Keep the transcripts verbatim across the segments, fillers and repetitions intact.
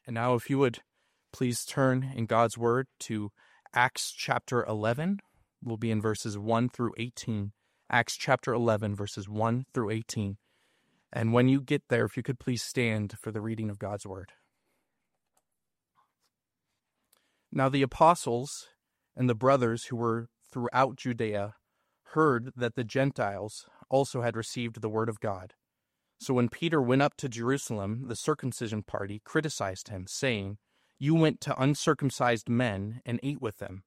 And now if you would please turn in God's Word to Acts chapter eleven. We'll be in verses one through eighteen. Acts chapter eleven, verses one through eighteen. And when you get there, if you could please stand for the reading of God's Word. Now the apostles and the brothers who were throughout Judea heard that the Gentiles also had received the word of God. So when Peter went up to Jerusalem, the circumcision party criticized him, saying, "You went to uncircumcised men and ate with them."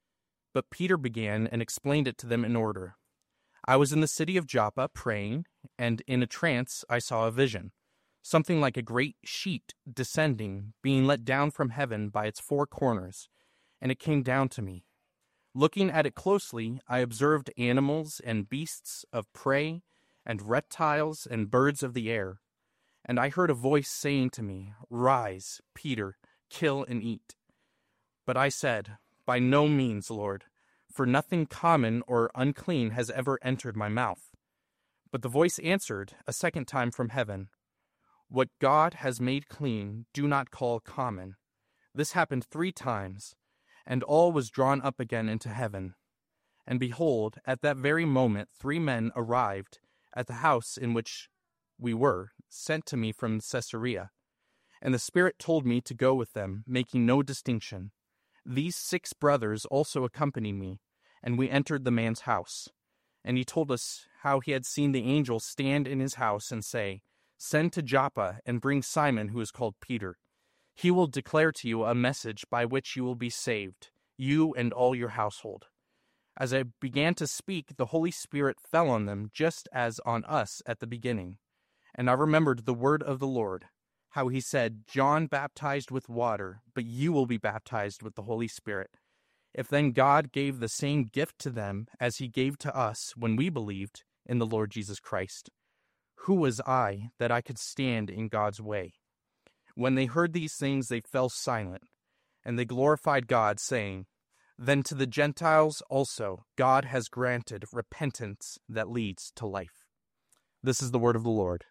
But Peter began and explained it to them in order. "I was in the city of Joppa praying, and in a trance I saw a vision, something like a great sheet descending, being let down from heaven by its four corners, and it came down to me. Looking at it closely, I observed animals and beasts of prey, and reptiles and birds of the air. And I heard a voice saying to me, 'Rise, Peter, kill and eat.' But I said, 'By no means, Lord, for nothing common or unclean has ever entered my mouth.' But the voice answered a second time from heaven, 'What God has made clean, do not call common.' This happened three times, and all was drawn up again into heaven. And behold, at that very moment three men arrived at the house in which we were, sent to me from Caesarea. And the Spirit told me to go with them, making no distinction. These six brothers also accompanied me, and we entered the man's house. And he told us how he had seen the angel stand in his house and say, 'Send to Joppa and bring Simon, who is called Peter. He will declare to you a message by which you will be saved, you and all your household.' As I began to speak, the Holy Spirit fell on them just as on us at the beginning. And I remembered the word of the Lord, how he said, 'John baptized with water, but you will be baptized with the Holy Spirit.' If then God gave the same gift to them as he gave to us when we believed in the Lord Jesus Christ, who was I that I could stand in God's way?" When they heard these things, they fell silent, and they glorified God, saying, "Then to the Gentiles also God has granted repentance that leads to life." This is the word of the Lord.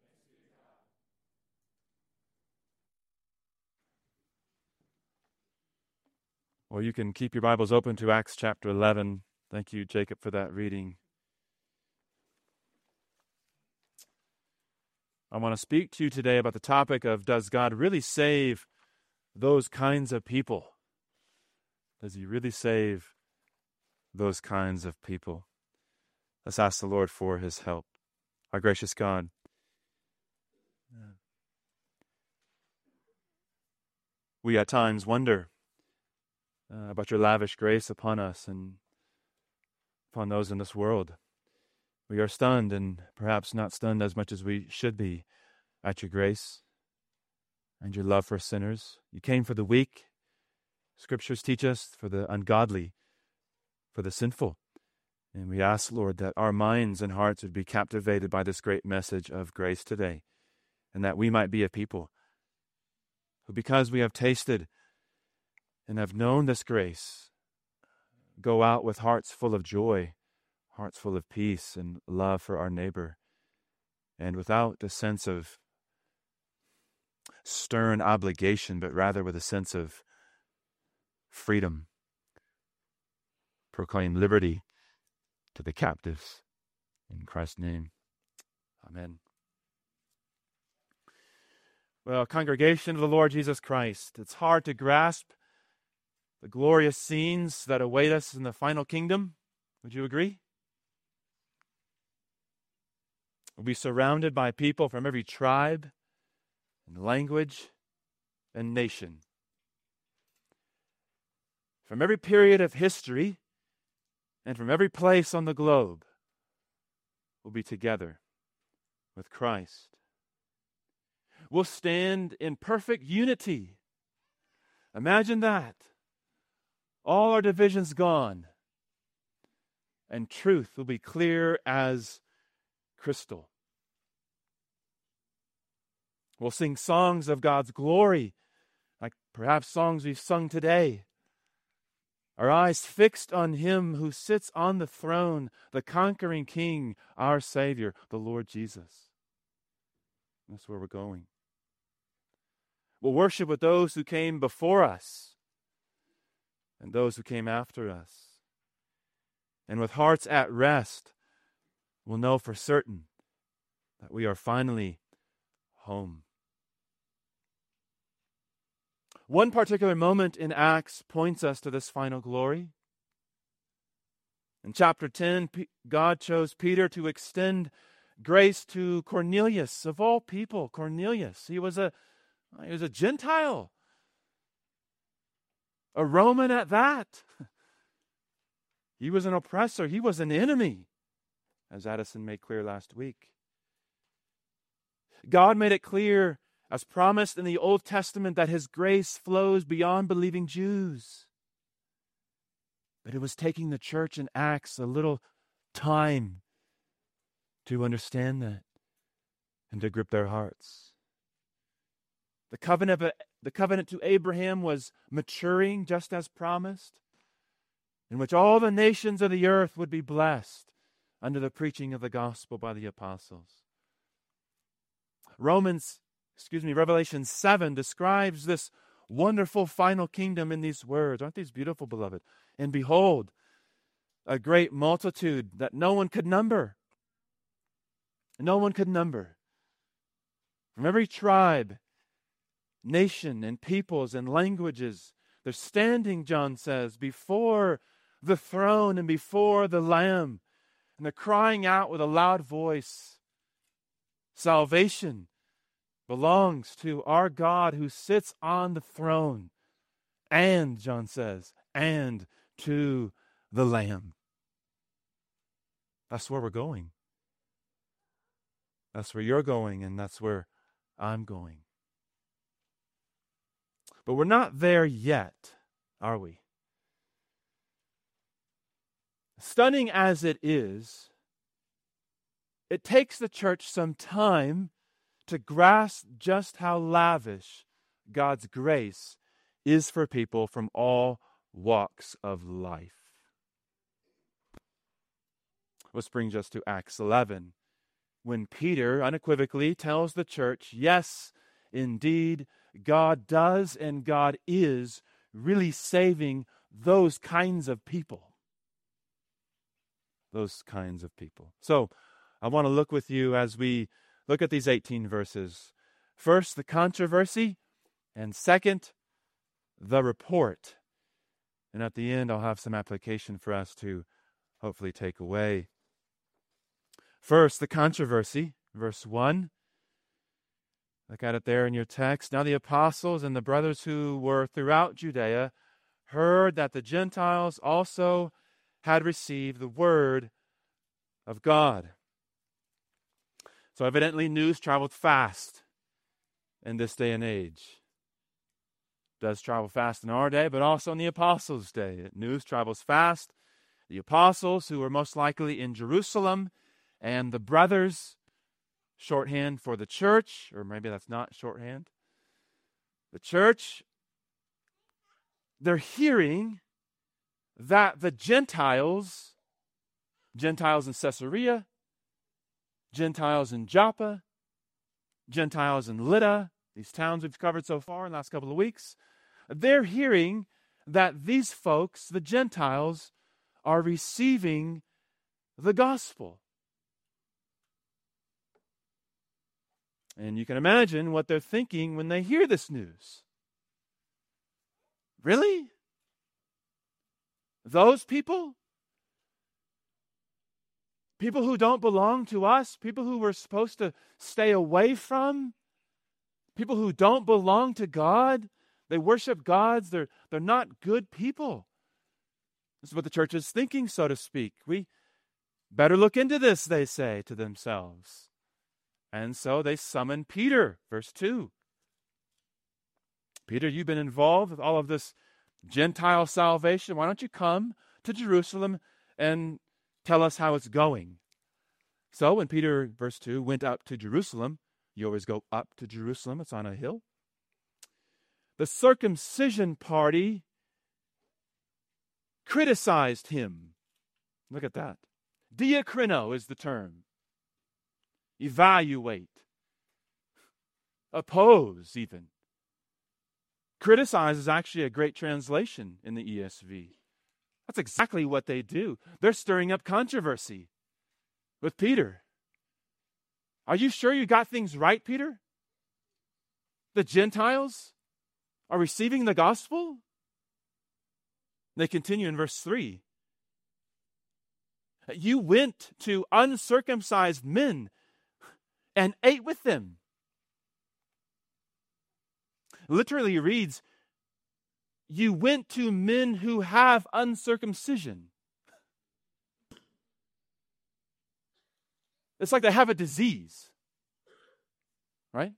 Well, you can keep your Bibles open to Acts chapter eleven. Thank you, Jacob, for that reading. I want to speak to you today about the topic of, does God really save those kinds of people? Does he really save those kinds of people? Let's ask the Lord for his help. Our gracious God, we at times wonder uh, about your lavish grace upon us and upon those in this world. We are stunned, and perhaps not stunned as much as we should be, at your grace and your love for sinners. You came for the weak. Scriptures teach us for the ungodly, for the sinful. And we ask, Lord, that our minds and hearts would be captivated by this great message of grace today, and that we might be a people who, because we have tasted and have known this grace, go out with hearts full of joy, hearts full of peace and love for our neighbor, and without a sense of stern obligation, but rather with a sense of freedom. Proclaim liberty to the captives. In Christ's name, amen. Well, congregation of the Lord Jesus Christ, it's hard to grasp the glorious scenes that await us in the final kingdom. Would you agree? We'll be surrounded by people from every tribe and language and nation. From every period of history and from every place on the globe, we'll be together with Christ. We'll stand in perfect unity. Imagine that. All our divisions gone, and truth will be clear as crystal. We'll sing songs of God's glory, like perhaps songs we've sung today. Our eyes fixed on him who sits on the throne, the conquering King, our Savior, the Lord Jesus. That's where we're going. We'll worship with those who came before us and those who came after us. And with hearts at rest, we'll know for certain that we are finally home. One particular moment in Acts points us to this final glory. In chapter ten, God chose Peter to extend grace to Cornelius, of all people, Cornelius. He was a, he was a Gentile, a Roman at that. He was an oppressor. He was an enemy, as Addison made clear last week. God made it clear, as promised in the Old Testament, that His grace flows beyond believing Jews. But it was taking the church in Acts a little time to understand that and to grip their hearts. The covenant, the covenant to Abraham was maturing just as promised, in which all the nations of the earth would be blessed under the preaching of the gospel by the apostles. Romans, excuse me, Revelation seven describes this wonderful final kingdom in these words. Aren't these beautiful, beloved? And behold, a great multitude that no one could number. No one could number. From every tribe, nation, and peoples and languages, they're standing, John says, before the throne and before the Lamb. And they're crying out with a loud voice, salvation belongs to our God who sits on the throne. And, John says, and to the Lamb. That's where we're going. That's where you're going, and that's where I'm going. But we're not there yet, are we? Stunning as it is, it takes the church some time to grasp just how lavish God's grace is for people from all walks of life. Which brings us to Acts eleven, when Peter unequivocally tells the church, yes, indeed, God does and God is really saving those kinds of people. Those kinds of people. So, I want to look with you as we look at these eighteen verses. First, the controversy, and second, the report. And at the end, I'll have some application for us to hopefully take away. First, the controversy, verse one. Look at it there in your text. Now the apostles and the brothers who were throughout Judea heard that the Gentiles also had received the word of God. So evidently news traveled fast in this day and age. It does travel fast in our day, but also in the apostles' day. News travels fast. The apostles, who were most likely in Jerusalem, and the brothers, shorthand for the church, or maybe that's not shorthand. The church, they're hearing that the Gentiles, Gentiles in Caesarea, Gentiles in Joppa, Gentiles in Lydda, these towns we've covered so far in the last couple of weeks, they're hearing that these folks, the Gentiles, are receiving the gospel. And you can imagine what they're thinking when they hear this news. Really? Those people? People who don't belong to us? People who we're supposed to stay away from? People who don't belong to God? They worship gods. They're, they're not good people. This is what the church is thinking, so to speak. We better look into this, they say to themselves. And so they summon Peter, verse two. Peter, you've been involved with all of this Gentile salvation. Why don't you come to Jerusalem and tell us how it's going? So when Peter, verse two, went up to Jerusalem, you always go up to Jerusalem, it's on a hill. The circumcision party criticized him. Look at that. Diakrino is the term. Evaluate. Oppose, even. Criticize is actually a great translation in the E S V. That's exactly what they do. They're stirring up controversy with Peter. Are you sure you got things right, Peter? The Gentiles are receiving the gospel? They continue in verse three. You went to uncircumcised men and ate with them. Literally reads, you went to men who have uncircumcision. It's like they have a disease, right?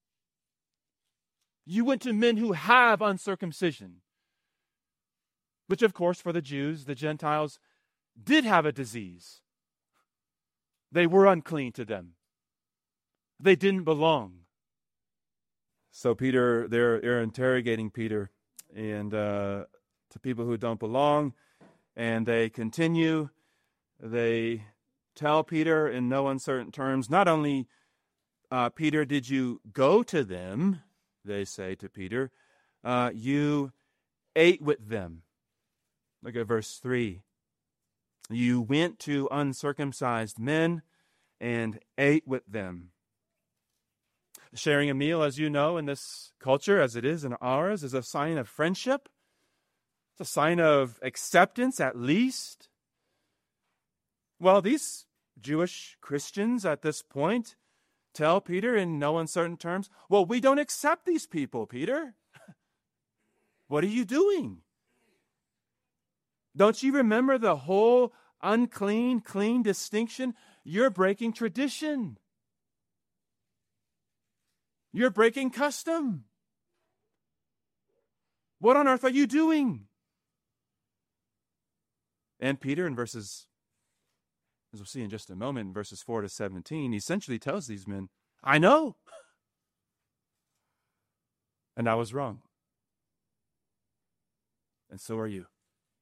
You went to men who have uncircumcision, which of course for the Jews, the Gentiles, did have a disease. They were unclean to them. They didn't belong. So Peter, they're, they're interrogating Peter and uh, to people who don't belong, and they continue. They tell Peter in no uncertain terms, not only, uh, Peter, did you go to them, they say to Peter, uh, you ate with them. Look at verse three. You went to uncircumcised men and ate with them. Sharing a meal, as you know, in this culture, as it is in ours, is a sign of friendship. It's a sign of acceptance, at least. Well, these Jewish Christians at this point tell Peter in no uncertain terms, well, we don't accept these people, Peter. What are you doing? Don't you remember the whole unclean, clean distinction? You're breaking tradition. You're breaking custom. What on earth are you doing? And Peter, in verses, as we'll see in just a moment, in verses four to seventeen, essentially tells these men, I know. And I was wrong. And so are you.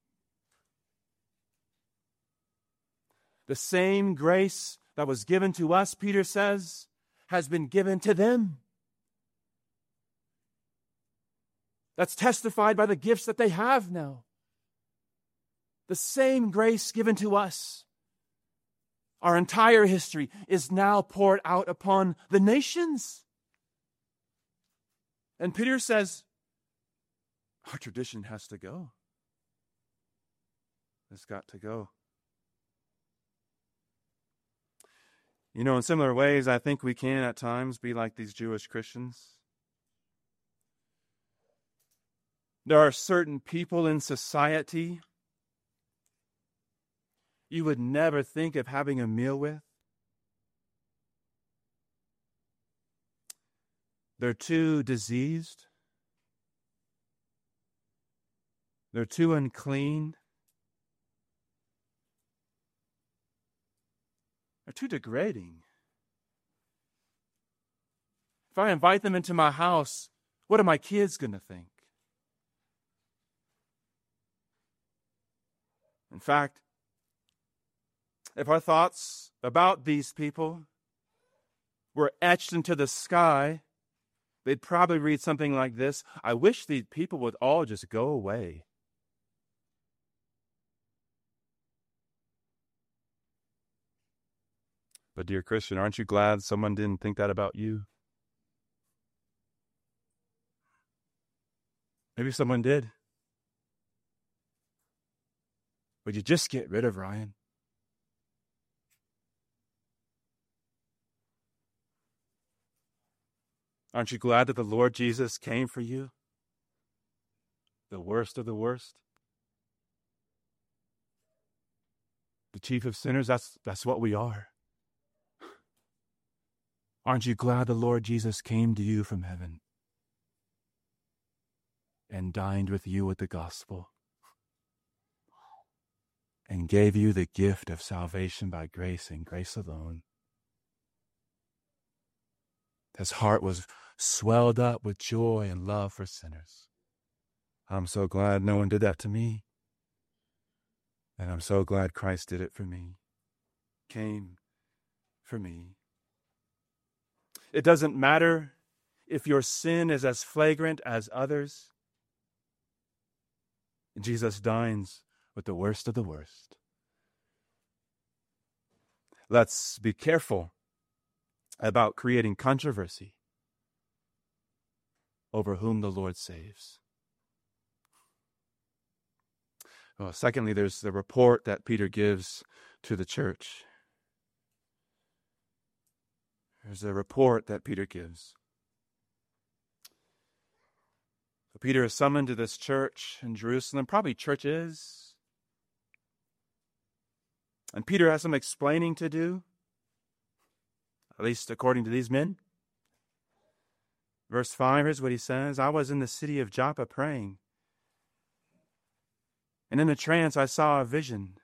The same grace that was given to us, Peter says, has been given to them. That's testified by the gifts that they have now. The same grace given to us, our entire history, is now poured out upon the nations. And Peter says, our tradition has to go. It's got to go. You know, in similar ways, I think we can at times be like these Jewish Christians. There are certain people in society you would never think of having a meal with. They're too diseased. They're too unclean. They're too degrading. If I invite them into my house, what are my kids going to think? In fact, if our thoughts about these people were etched into the sky, they'd probably read something like this: I wish these people would all just go away. But dear Christian, aren't you glad someone didn't think that about you? Maybe someone did. Would you just get rid of Ryan? Aren't you glad that the Lord Jesus came for you? The worst of the worst? The chief of sinners, that's, that's what we are. Aren't you glad the Lord Jesus came to you from heaven and dined with you with the gospel and gave you the gift of salvation by grace and grace alone? His heart was swelled up with joy and love for sinners. I'm so glad no one did that to me. And I'm so glad Christ did it for me. Came for me. It doesn't matter if your sin is as flagrant as others. Jesus dines with the worst of the worst. Let's be careful about creating controversy over whom the Lord saves. Well, secondly, there's the report that Peter gives to the church. There's a report that Peter gives. So Peter is summoned to this church in Jerusalem, probably churches. And Peter has some explaining to do, at least according to these men. Verse five, here's what he says. I was in the city of Joppa praying, and in a trance I saw a vision,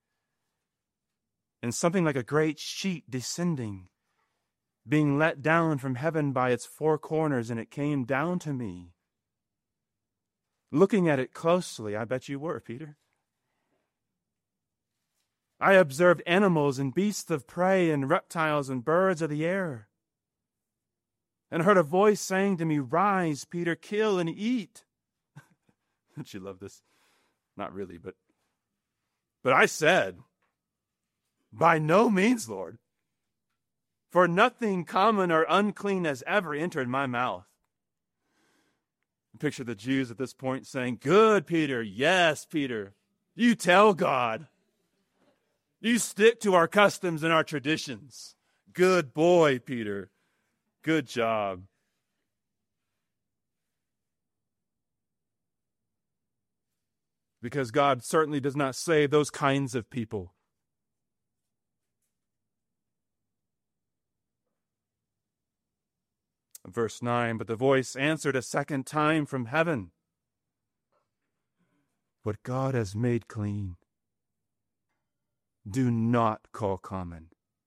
and something like a great sheet descending, being let down from heaven by its four corners, and it came down to me. Looking at it closely, I bet you were, Peter. I observed animals and beasts of prey and reptiles and birds of the air, and heard a voice saying to me, Rise, Peter, kill and eat. Don't you love this? Not really, but but I said, By no means, Lord, for nothing common or unclean has ever entered my mouth. Picture the Jews at this point saying, Good, Peter, yes, Peter, you tell God. You stick to our customs and our traditions. Good boy, Peter. Good job. Because God certainly does not save those kinds of people. Verse nine, but the voice answered a second time from heaven, What God has made clean, do not call common.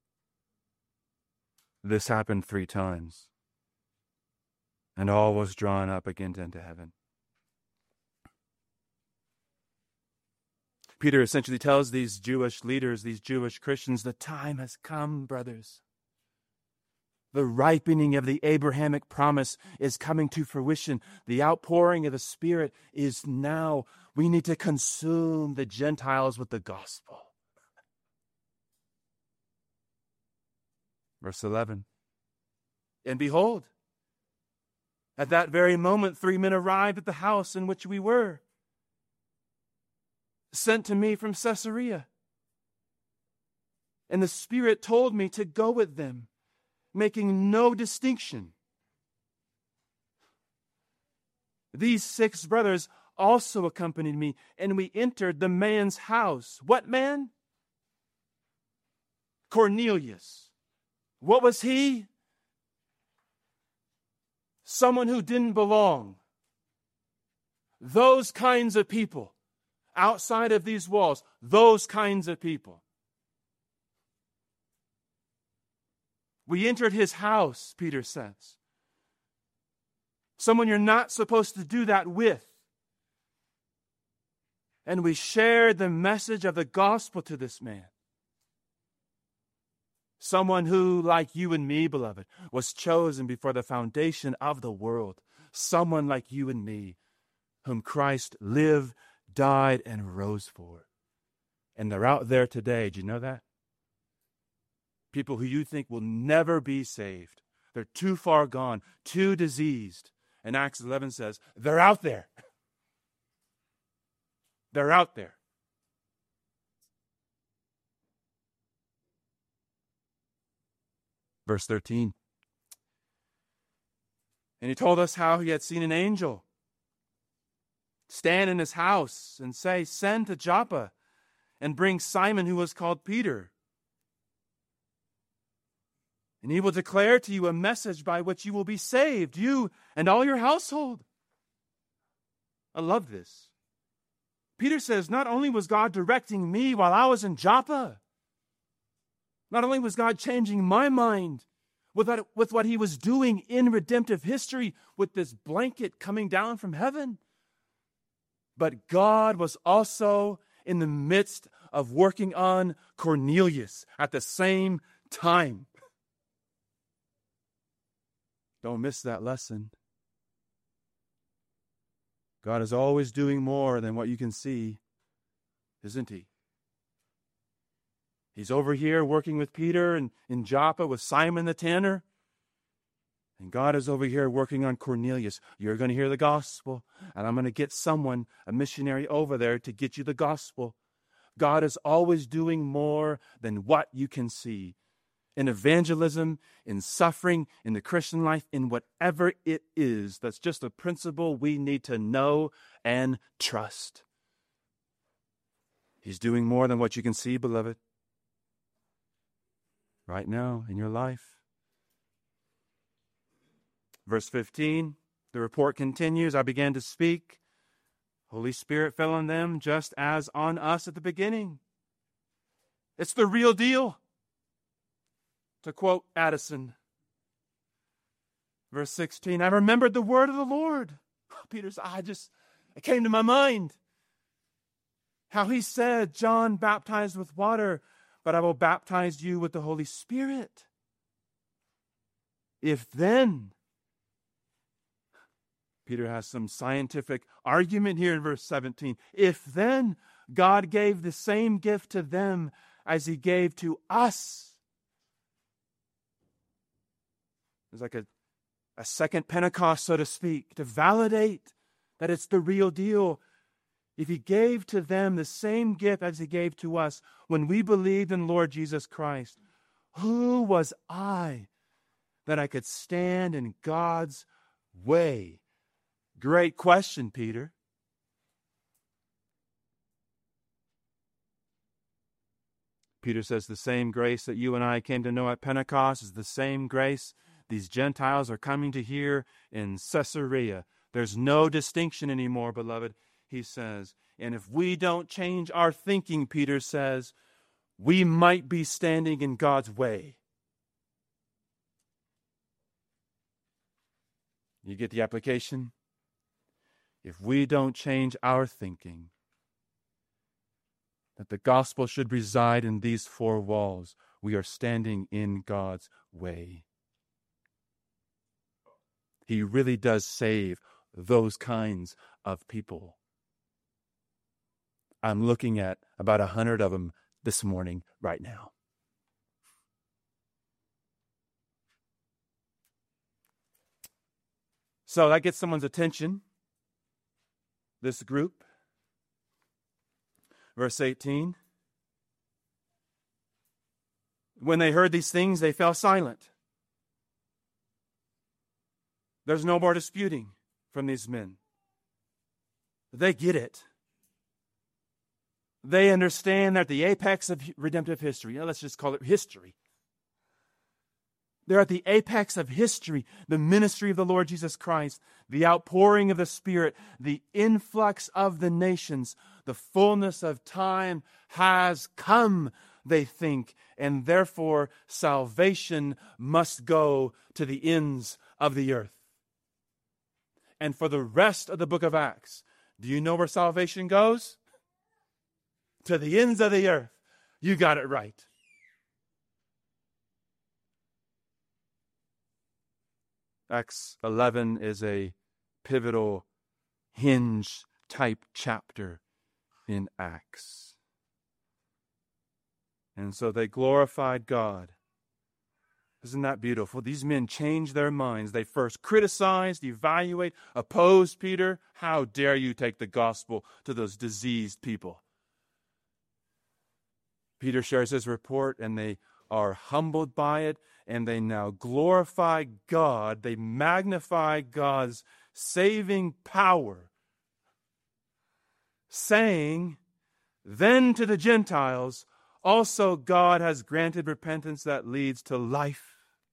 This happened three times, and all was drawn up again into heaven. Peter essentially tells these Jewish leaders, these Jewish Christians, the time has come, brothers. The ripening of the Abrahamic promise is coming to fruition. The outpouring of the Spirit is now. We need to consume the Gentiles with the gospel. Verse eleven. And behold, at that very moment, three men arrived at the house in which we were, sent to me from Caesarea. And the Spirit told me to go with them, making no distinction. These six brothers also accompanied me, and we entered the man's house. What man? Cornelius. What was he? Someone who didn't belong. Those kinds of people. Outside of these walls, those kinds of people. We entered his house, Peter says. Someone you're not supposed to do that with. And we shared the message of the gospel to this man. Someone who, like you and me, beloved, was chosen before the foundation of the world. Someone like you and me, whom Christ lived, died, and rose for. And they're out there today. Do you know that? People who you think will never be saved. They're too far gone, too diseased. And Acts eleven says, they're out there. They're out there. Verse thirteen. And he told us how he had seen an angel stand in his house and say, Send to Joppa and bring Simon who was called Peter. And he will declare to you a message by which you will be saved, you and all your household. I love this. Peter says, not only was God directing me while I was in Joppa, not only was God changing my mind with what, with what he was doing in redemptive history with this blanket coming down from heaven, but God was also in the midst of working on Cornelius at the same time. Don't miss that lesson. God is always doing more than what you can see, isn't he? He's over here working with Peter and in Joppa with Simon the tanner. And God is over here working on Cornelius. You're going to hear the gospel, and I'm going to get someone, a missionary over there, to get you the gospel. God is always doing more than what you can see. In evangelism, in suffering, in the Christian life, in whatever it is, that's just a principle we need to know and trust. He's doing more than what you can see, beloved. Right now in your life. Verse fifteen, the report continues. I began to speak. Holy Spirit fell on them just as on us at the beginning. It's the real deal. To quote Addison. Verse sixteen, I remembered the word of the Lord. Peter's, I just, it came to my mind. How he said, John baptized with water, but I will baptize you with the Holy Spirit. If then, Peter has some scientific argument here in verse seventeen. If then God gave the same gift to them as he gave to us. There's like a, a second Pentecost, so to speak, to validate that it's the real deal. If he gave to them the same gift as he gave to us when we believed in Lord Jesus Christ, who was I that I could stand in God's way? Great question, Peter. Peter says the same grace that you and I came to know at Pentecost is the same grace these Gentiles are coming to hear in Caesarea. There's no distinction anymore, beloved, he says. And if we don't change our thinking, Peter says, we might be standing in God's way. You get the application? If we don't change our thinking, that the gospel should reside in these four walls, we are standing in God's way. He really does save those kinds of people. I'm looking at about a hundred of them this morning, right now. So that gets someone's attention. This group. Verse eighteen. When they heard these things, they fell silent. There's no more disputing from these men. They get it. They understand they're at the apex of redemptive history. You know, let's just call it history. They're at the apex of history, the ministry of the Lord Jesus Christ, the outpouring of the Spirit, the influx of the nations. The fullness of time has come, they think, and therefore salvation must go to the ends of the earth. And for the rest of the book of Acts, do you know where salvation goes? To the ends of the earth. You got it right. Acts eleven is a pivotal hinge type chapter in Acts. And so they glorified God. Isn't that beautiful? These men changed their minds. They first criticized, evaluate, opposed Peter. How dare you take the gospel to those diseased people? Peter shares his report, and they are humbled by it, and they now glorify God. They magnify God's saving power, saying, then to the Gentiles, also God has granted repentance that leads to life.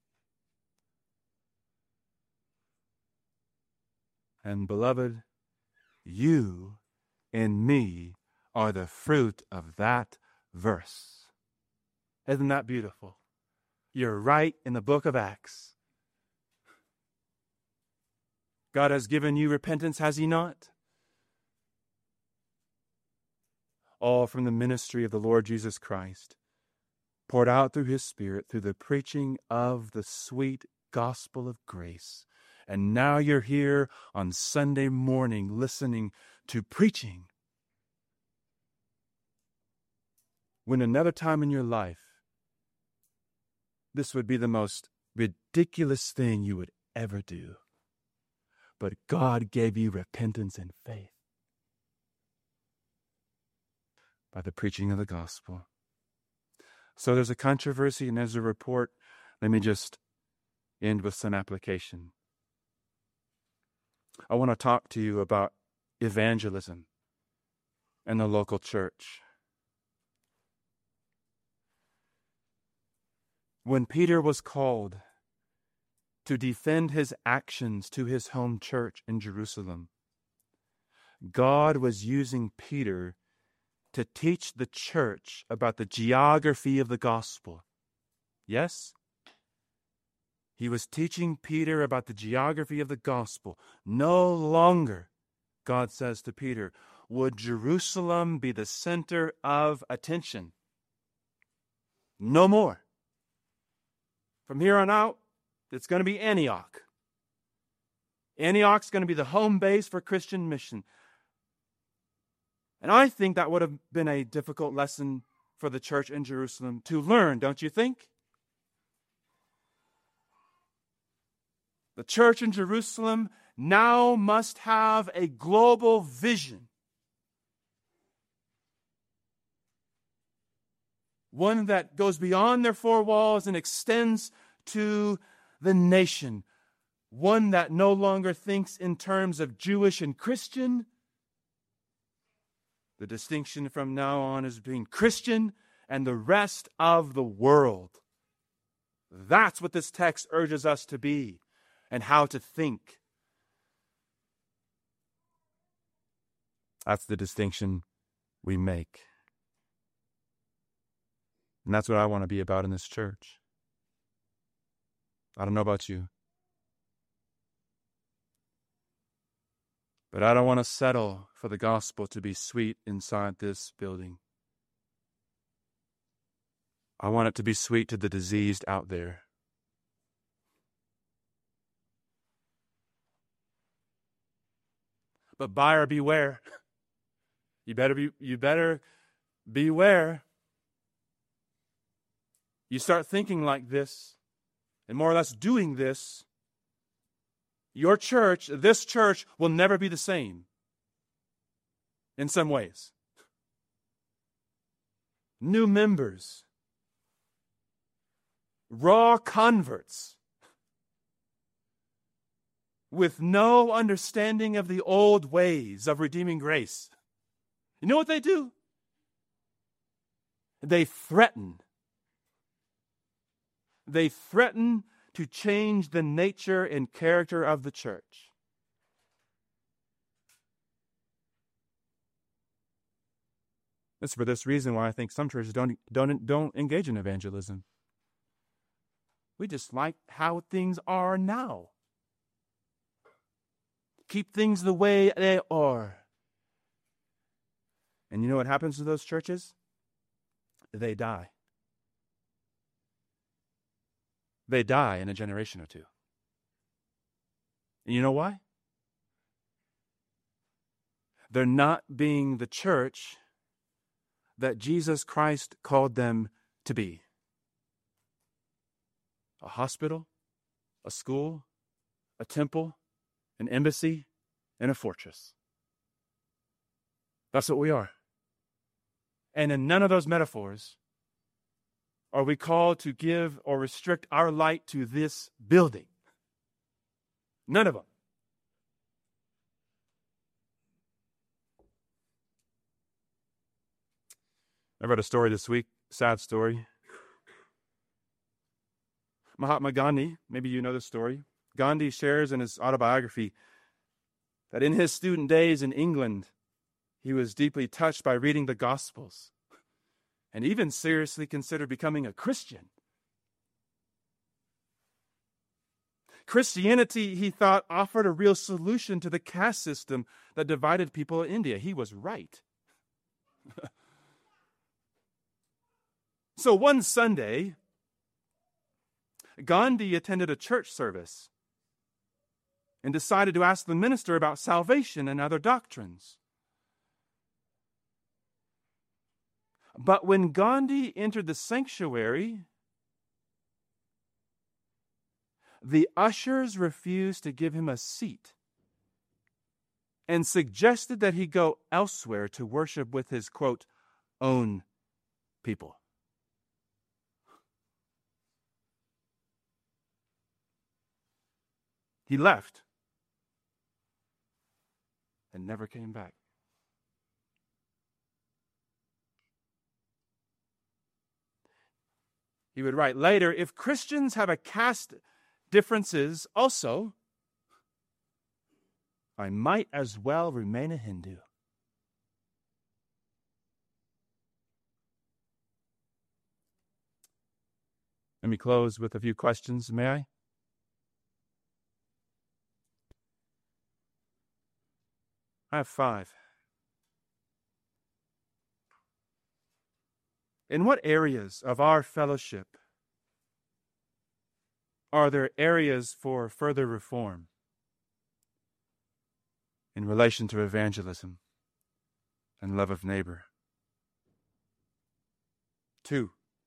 And beloved, you and me are the fruit of that verse. Isn't that beautiful? You're right in the book of Acts. God has given you repentance, has he not? All from the ministry of the Lord Jesus Christ, poured out through his Spirit, through the preaching of the sweet gospel of grace. And now you're here on Sunday morning listening to preaching. When another time in your life, this would be the most ridiculous thing you would ever do. But God gave you repentance and faith by the preaching of the gospel. So there's a controversy and there's a report. Let me just end with some application. I want to talk to you about evangelism and the local church. When Peter was called to defend his actions to his home church in Jerusalem, God was using Peter to teach the church about the geography of the gospel. Yes? He was teaching Peter about the geography of the gospel. No longer, God says to Peter, would Jerusalem be the center of attention. No more. From here on out, it's going to be Antioch. Antioch's going to be the home base for Christian mission. And I think that would have been a difficult lesson for the church in Jerusalem to learn, don't you think? The church in Jerusalem now must have a global vision. One that goes beyond their four walls and extends to the nation. One that no longer thinks in terms of Jewish and Christian. The distinction from now on is between Christian and the rest of the world. That's what this text urges us to be and how to think. That's the distinction we make. And that's what I want to be about in this church. I don't know about you. But I don't want to settle for the gospel to be sweet inside this building. I want it to be sweet to the diseased out there. But buyer beware. You better be you better beware. You start thinking like this, and more or less doing this, your church, this church, will never be the same in some ways. New members, raw converts, with no understanding of the old ways of redeeming grace. You know what they do? They threaten. They threaten to change the nature and character of the church. It's for this reason why I think some churches don't, don't, don't engage in evangelism. We just like how things are now. Keep things the way they are. And you know what happens to those churches? They die. They die in a generation or two. And you know why? They're not being the church that Jesus Christ called them to be. A hospital, a school, a temple, an embassy, and a fortress. That's what we are. And in none of those metaphors are we called to give or restrict our light to this building. None of them. I read a story this week, sad story. Mahatma Gandhi, maybe you know this story. Gandhi shares in his autobiography that in his student days in England, he was deeply touched by reading the Gospels and even seriously considered becoming a Christian. Christianity, he thought, offered a real solution to the caste system that divided people in India. He was right. So one Sunday, Gandhi attended a church service and decided to ask the minister about salvation and other doctrines. But when Gandhi entered the sanctuary, the ushers refused to give him a seat and suggested that he go elsewhere to worship with his, quote, own people. He left and never came back. He would write later, if Christians have a caste differences also, I might as well remain a Hindu. Let me close with a few questions, may I? I have five. In what areas of our fellowship are there areas for further reform in relation to evangelism and love of neighbor? Two,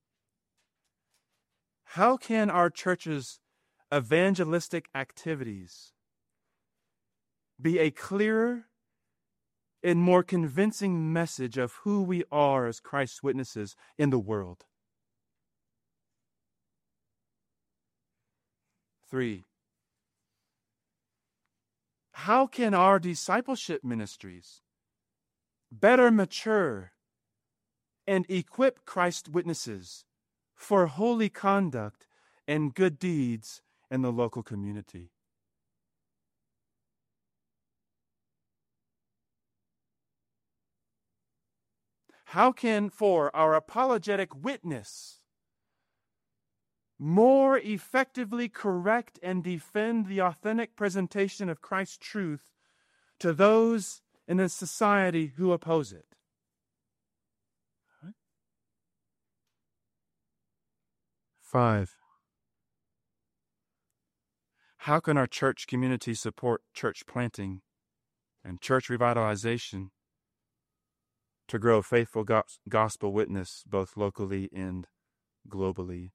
how can our church's evangelistic activities be a clearer and more convincing message of who we are as Christ's witnesses in the world? Three, how can our discipleship ministries better mature and equip Christ's witnesses for holy conduct and good deeds in the local community? How can, for our apologetic witness, more effectively correct and defend the authentic presentation of Christ's truth to those in a society who oppose it? Five, how can our church community support church planting and church revitalization to grow faithful gospel witness both locally and globally?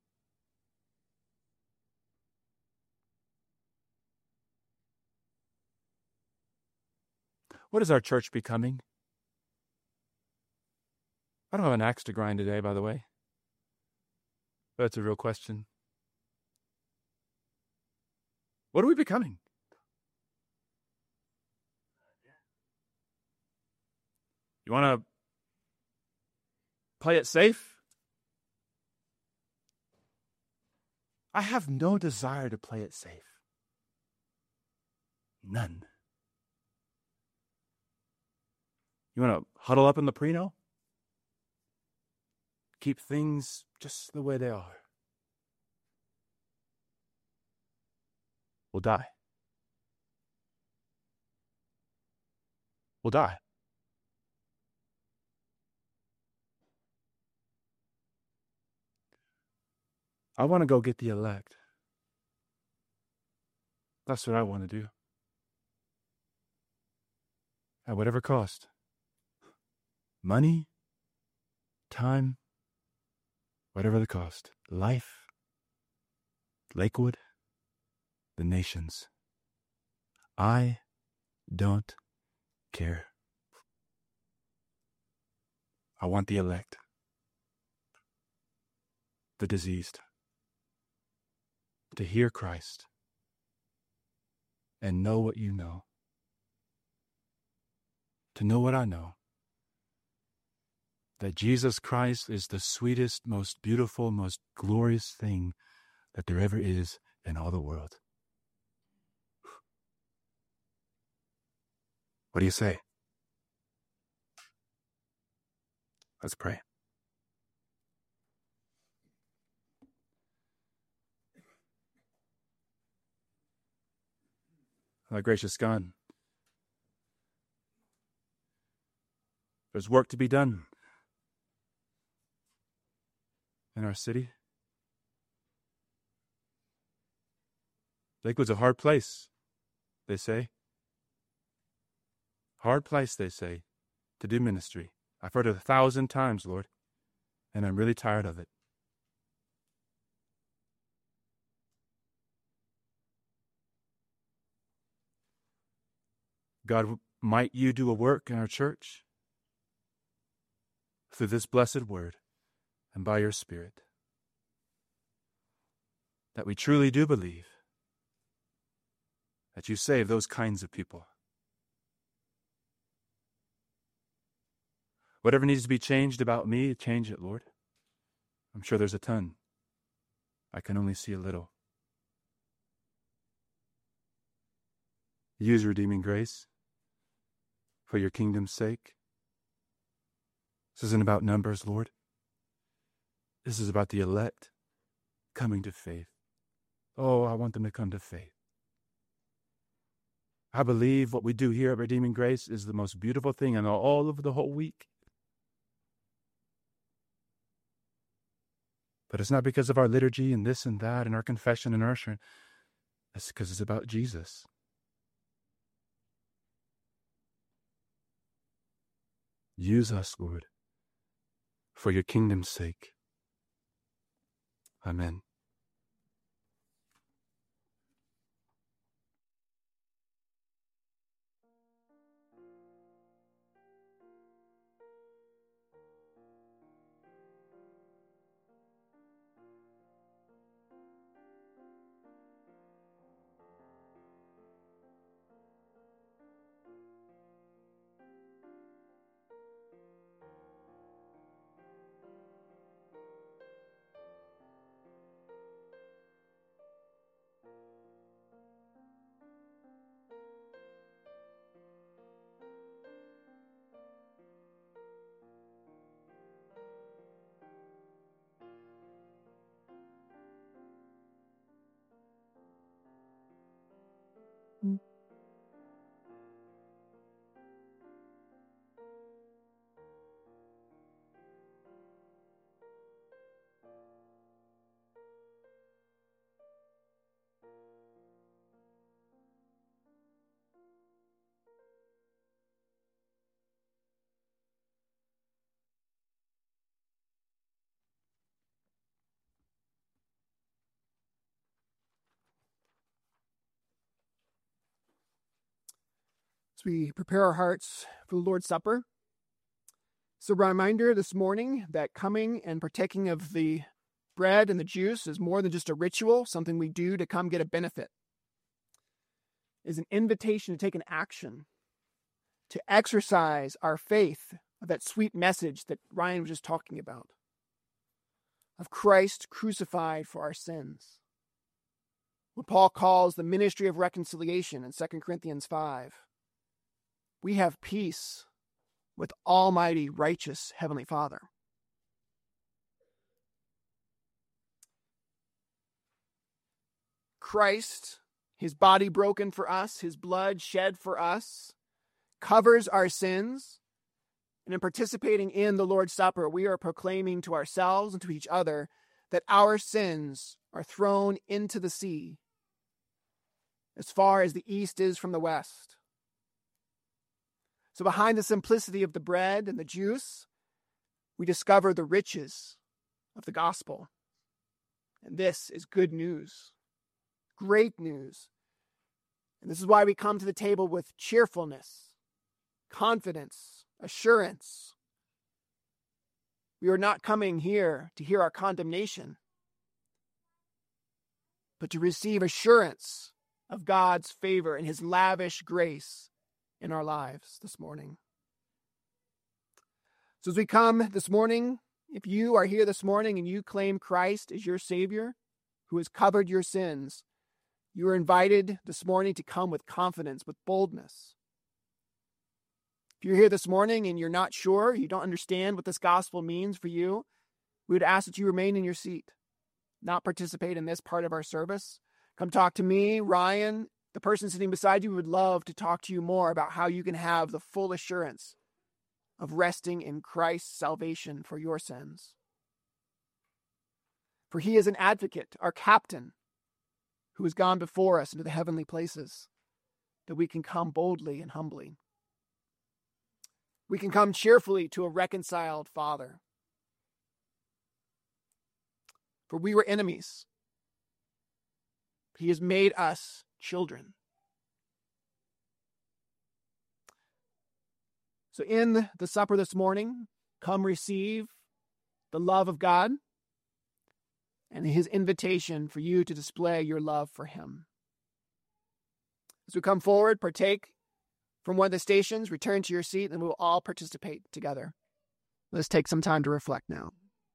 What is our church becoming? I don't have an axe to grind today, by the way. That's a real question. What are we becoming? You want to play it safe? I have no desire to play it safe. None. You want to huddle up in the Prino? Keep things just the way they are. We'll die. We'll die. I want to go get the elect. That's what I want to do. At whatever cost. Money, time, whatever the cost. Life, Lakewood, the nations. I don't care. I want the elect, the diseased, to hear Christ and know what you know, to know what I know, that Jesus Christ is the sweetest, most beautiful, most glorious thing that there ever is in all the world. What do you say? Let's pray. Our gracious God, there's work to be done in our city. Lakewood's a hard place. they say. Hard place, they say, to do ministry. I've heard it a thousand times, Lord, and I'm really tired of it. God, might you do a work in our church through this blessed word and by your Spirit, that we truly do believe that you save those kinds of people. Whatever needs to be changed about me, change it, Lord. I'm sure there's a ton. I can only see a little. Use redeeming grace for your kingdom's sake. This isn't about numbers, Lord. This is about the elect coming to faith. Oh, I want them to come to faith. I believe what we do here at Redeeming Grace is the most beautiful thing in all of the whole week. But it's not because of our liturgy and this and that and our confession and our assurance. It's because it's about Jesus. Use us, Lord, for your kingdom's sake. Amen. As we prepare our hearts for the Lord's Supper, it's a reminder this morning that coming and partaking of the bread and the juice is more than just a ritual, something we do to come get a benefit. It is an invitation to take an action, to exercise our faith of that sweet message that Ryan was just talking about, of Christ crucified for our sins. What Paul calls the ministry of reconciliation in Second Corinthians five. We have peace with Almighty, righteous Heavenly Father. Christ, his body broken for us, his blood shed for us, covers our sins. And in participating in the Lord's Supper, we are proclaiming to ourselves and to each other that our sins are thrown into the sea as far as the east is from the west. So behind the simplicity of the bread and the juice, we discover the riches of the gospel. And this is good news, great news. And this is why we come to the table with cheerfulness, confidence, assurance. We are not coming here to hear our condemnation, but to receive assurance of God's favor and his lavish grace in our lives this morning. So as we come this morning, if you are here this morning and you claim Christ as your Savior, who has covered your sins, you are invited this morning to come with confidence, with boldness. If you're here this morning and you're not sure, you don't understand what this gospel means for you, we would ask that you remain in your seat, not participate in this part of our service. Come talk to me, Ryan. The person sitting beside you would love to talk to you more about how you can have the full assurance of resting in Christ's salvation for your sins. For he is an advocate, our captain, who has gone before us into the heavenly places, that we can come boldly and humbly. We can come cheerfully to a reconciled Father. For we were enemies. He has made us children. So in the supper this morning, come receive the love of God and his invitation for you to display your love for him. As we come forward, partake from one of the stations, return to your seat, and we will all participate together. Let's take some time to reflect now.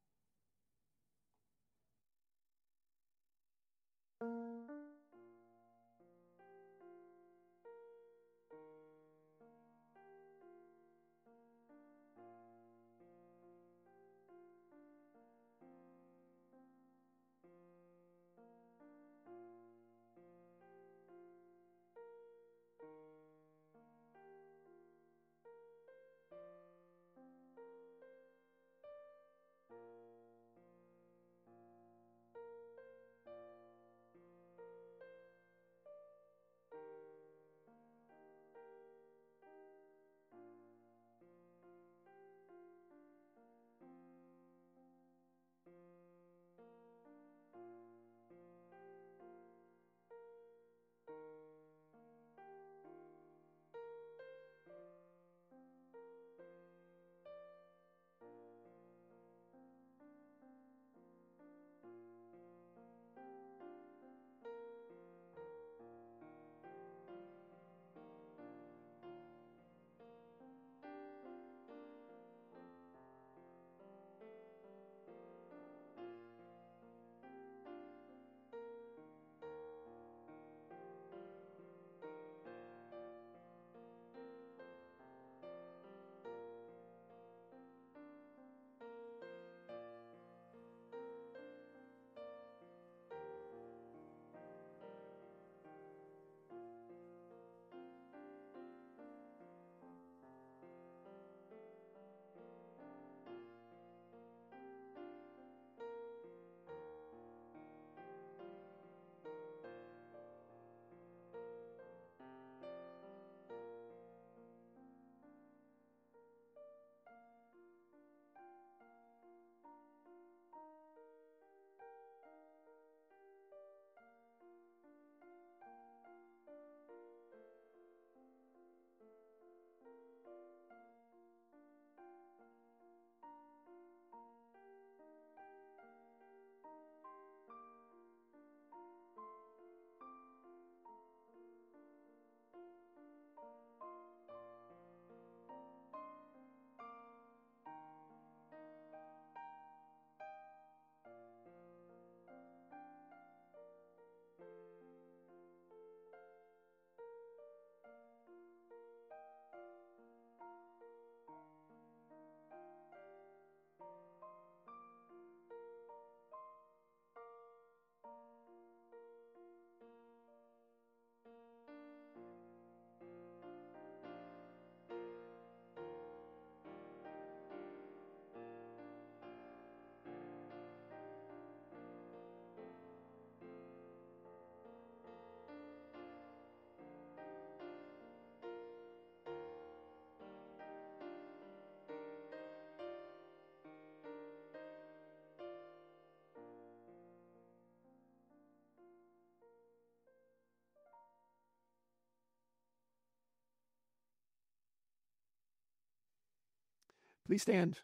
Please stand.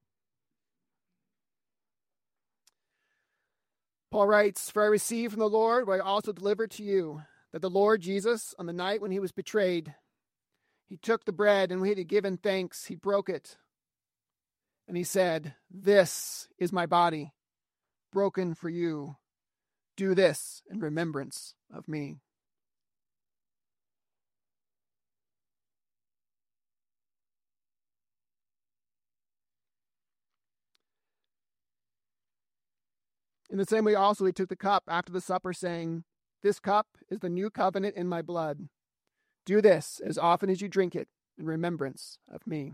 Paul writes, "For I received from the Lord what I also delivered to you, that the Lord Jesus, on the night when he was betrayed, he took the bread, and when he had given thanks, he broke it. And he said, 'This is my body, broken for you. Do this in remembrance of me.'" In the same way also he took the cup after the supper, saying, "This cup is the new covenant in my blood. Do this as often as you drink it in remembrance of me."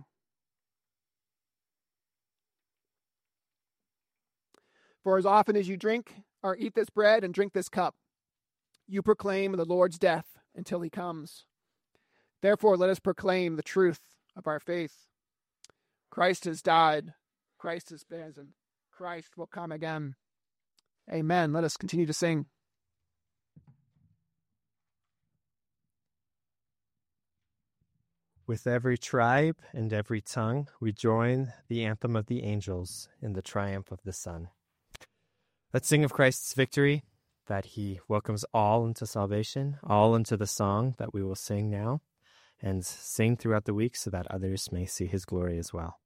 For as often as you drink or eat this bread and drink this cup, you proclaim the Lord's death until he comes. Therefore, let us proclaim the truth of our faith. Christ has died. Christ has risen. Christ will come again. Amen. Let us continue to sing. With every tribe and every tongue, we join the anthem of the angels in the triumph of the Son. Let's sing of Christ's victory, that he welcomes all into salvation, all into the song that we will sing now, and sing throughout the week so that others may see his glory as well.